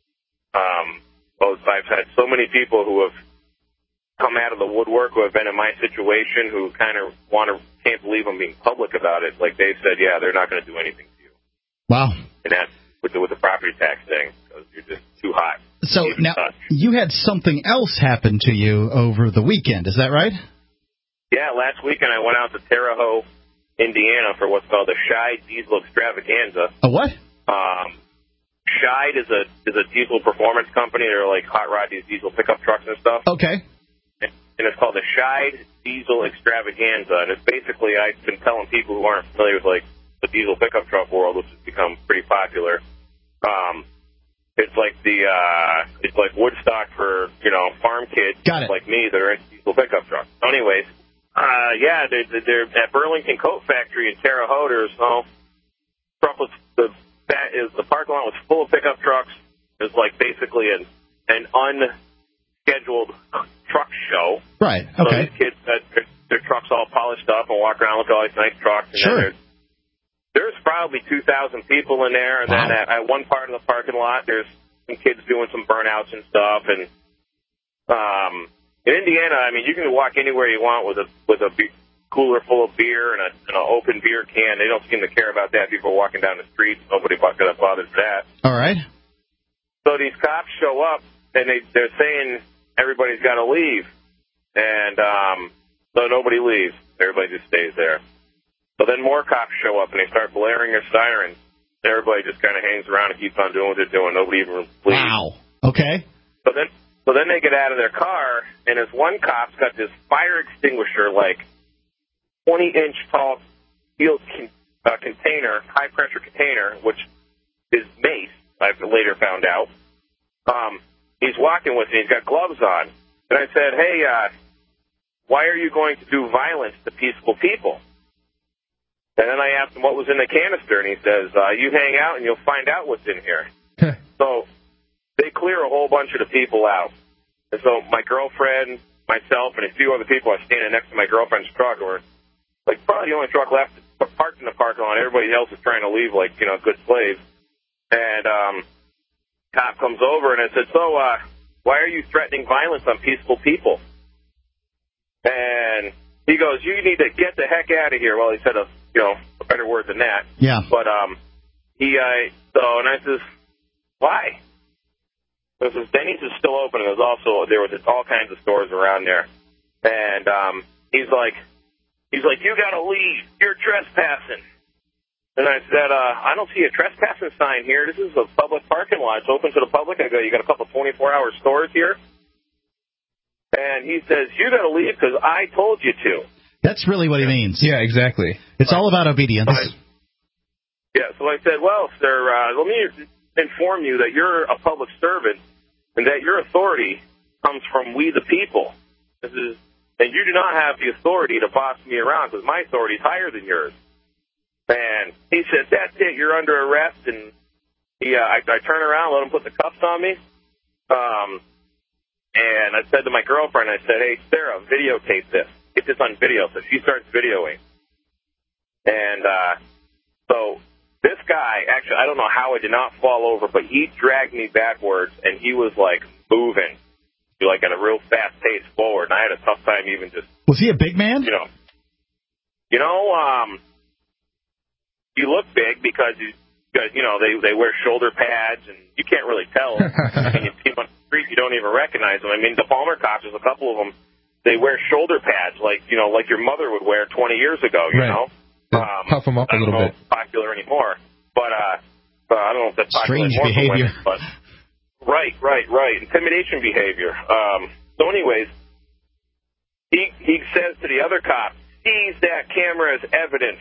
um, well, I've had so many people who have come out of the woodwork who have been in my situation who kind of want to, can't believe I'm being public about it. Like they said, yeah, they're not going to do anything to you. Wow. And that's with the, with the property tax thing because you're just too hot. So now you had something else happen to you over the weekend. Is that right? Yeah, last weekend I went out to Terre Haute, Indiana for what's called the Scheid Diesel Extravaganza. A what? Um, Scheid is a is a diesel performance company. They're like hot rod diesel pickup trucks and stuff. Okay. And, and it's called the Scheid Diesel Extravaganza. And it's basically, I've been telling people who aren't familiar with like the diesel pickup truck world, which has become pretty popular. Um, it's like the uh, it's like Woodstock for, you know, farm kids like me that are in diesel pickup trucks. So anyways. Uh, yeah, they're, they're at Burlington Coat Factory in Terre Haute. There's no truck was the that is the parking lot was full of pickup trucks. It was like basically an an unscheduled truck show. Right. So Okay. these kids had their, their trucks all polished up and walk around with all these nice trucks. And sure. then there's, there's probably two thousand people in there, and wow. then at, at one part of the parking lot, there's some kids doing some burnouts and stuff, and um. In Indiana, I mean, you can walk anywhere you want with a with a be- cooler full of beer and, a, and an open beer can. They don't seem to care about that. People are walking down the street. Nobody bothers for that. All right. So these cops show up, and they, they're saying everybody's got to leave. And um, so nobody leaves. Everybody just stays there. So then more cops show up, and they start blaring their sirens. Everybody just kind of hangs around and keeps on doing what they're doing. Nobody even leaves. Wow. Okay. So then... So then they get out of their car, and this one cop's got this fire extinguisher, like twenty-inch tall steel con- uh, container, high-pressure container, which is mace, I've later found out. Um, he's walking with me. He's got gloves on. And I said, hey, uh, why are you going to do violence to peaceful people? And then I asked him what was in the canister, and he says, uh, you hang out, and you'll find out what's in here. So... they clear a whole bunch of the people out. And so my girlfriend, myself, and a few other people are standing next to my girlfriend's truck. We're like probably the only truck left parked in the parking lot. Everybody else is trying to leave like, you know, good slaves. And um, cop comes over and I said, so uh, why are you threatening violence on peaceful people? And he goes, you need to get the heck out of here. Well, he said a, you know, a better word than that. Yeah. But um, he, uh, so, and I says, why? Because Denny's is still open, and there's also there was all kinds of stores around there. And um, he's like, he's like, you got to leave. You're trespassing. And I said, uh, I don't see a trespassing sign here. This is a public parking lot. It's open to the public. I go, you got a couple twenty-four hour stores here. And he says, you got to leave because I told you to. That's really what he means. Yeah, exactly. It's all about obedience. I, yeah. So I said, well, sir, uh, let me inform you that you're a public servant and that your authority comes from we the people. This is, and you do not have the authority to boss me around because my authority is higher than yours. And he said, that's it, you're under arrest. And he, uh, I, I turn around, let him put the cuffs on me. Um, and I said to my girlfriend, I said, hey, Sarah, videotape this. Get this on video. So she starts videoing. And uh, so... this guy, actually, I don't know how I did not fall over, but he dragged me backwards, and he was, like, moving, like, at a real fast pace forward, and I had a tough time even just... Was he a big man? You know, you know, um, you look big because, you, because, you know, they, they wear shoulder pads, and you can't really tell. When you see them on the street, you don't even recognize them. I mean, the Palmer cops, there's a couple of them, they wear shoulder pads, like, you know, like your mother would wear twenty years ago, you right. know? Um, puff them up a little bit. It's popular anymore, but uh, Uh, I don't know if that's popular Strange more for behavior. women, but right, right, right. Intimidation behavior. Um, so, anyways, he he says to the other cop, "Seize that camera as evidence."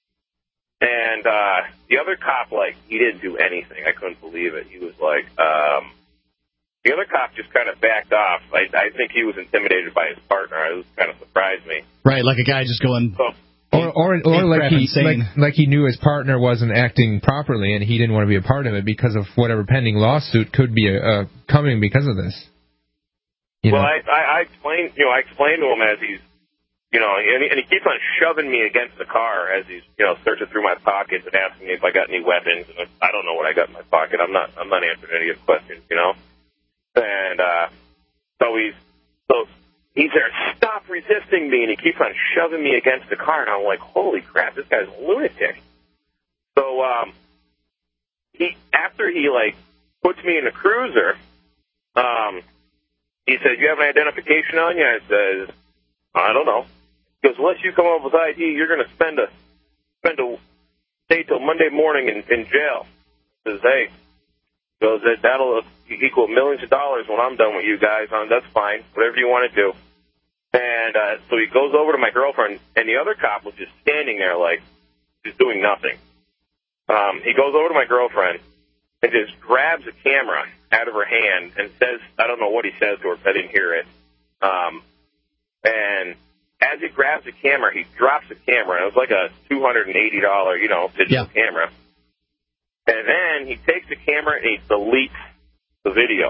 And uh, the other cop, like, he didn't do anything. I couldn't believe it. He was like, um, the other cop just kind of backed off. I, I think he was intimidated by his partner. It was kind of surprised me. Right, like a guy just going. So, Or, or, or like he insane. like, like he knew his partner wasn't acting properly, and he didn't want to be a part of it because of whatever pending lawsuit could be uh, coming because of this. You well, know? I, I, I explained, you know, I explained to him as he's, you know, and he, and he keeps on shoving me against the car as he's, you know, searching through my pockets and asking me if I got any weapons. And I don't know what I got in my pocket. I'm not, I'm not answering any of his questions, you know. And uh, so he's, so. He's there, stop resisting me, and he keeps on shoving me against the car, and I'm like, holy crap, this guy's a lunatic. So, um, he, after he, like, puts me in the cruiser, um, he says, you have an identification on you? I says, I don't know. He goes, unless you come up with I D, you're going to spend a, spend a, stay till Monday morning in, in jail. He says, hey, he goes, that, that'll equal millions of dollars when I'm done with you guys. Um, that's fine, whatever you want to do. And uh, so he goes over to my girlfriend, and the other cop was just standing there like, just doing nothing. Um, he goes over to my girlfriend and just grabs a camera out of her hand and says, I don't know what he says to her, I didn't hear it. Um, and as he grabs the camera, he drops the camera. It was like a two hundred eighty dollars, you know, digital yeah. camera. And then he takes the camera and he deletes the video.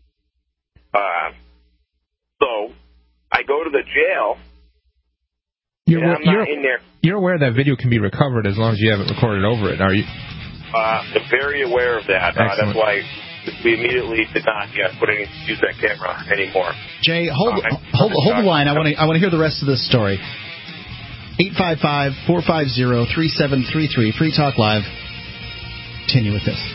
Uh, so I go to the jail, you're, and I'm you're, not in there. You're aware that video can be recovered as long as you haven't recorded over it, are you? Uh, I'm very aware of that. Uh, that's why we immediately did not yeah, put any, use that camera anymore. Jay, hold uh, hold, hold the line. I want to I want to hear the rest of this story. eight five five, four five zero, three seven three three, Free Talk Live. Continue with this.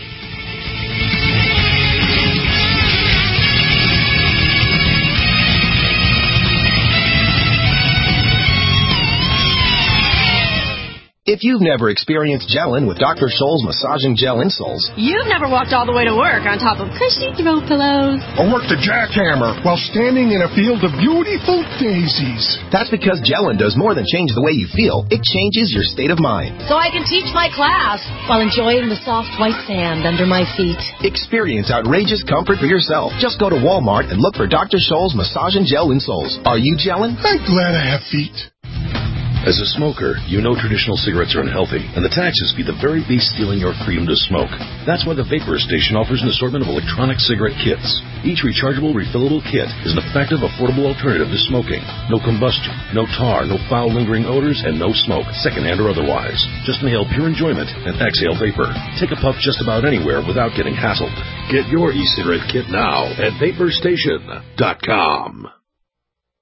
If you've never experienced gelling with Doctor Scholl's massaging gel insoles, you've never walked all the way to work on top of cushy throw pillows, or worked a jackhammer while standing in a field of beautiful daisies. That's because gelling does more than change the way you feel. It changes your state of mind. So I can teach my class while enjoying the soft white sand under my feet. Experience outrageous comfort for yourself. Just go to Walmart and look for Doctor Scholl's massaging gel insoles. Are you gelling? I'm glad I have feet. As a smoker, you know traditional cigarettes are unhealthy, and the taxes be the very beast stealing your freedom to smoke. That's why the Vapor Station offers an assortment of electronic cigarette kits. Each rechargeable, refillable kit is an effective, affordable alternative to smoking. No combustion, no tar, no foul lingering odors, and no smoke, secondhand or otherwise. Just inhale pure enjoyment and exhale vapor. Take a puff just about anywhere without getting hassled. Get your e-cigarette kit now at vapor station dot com.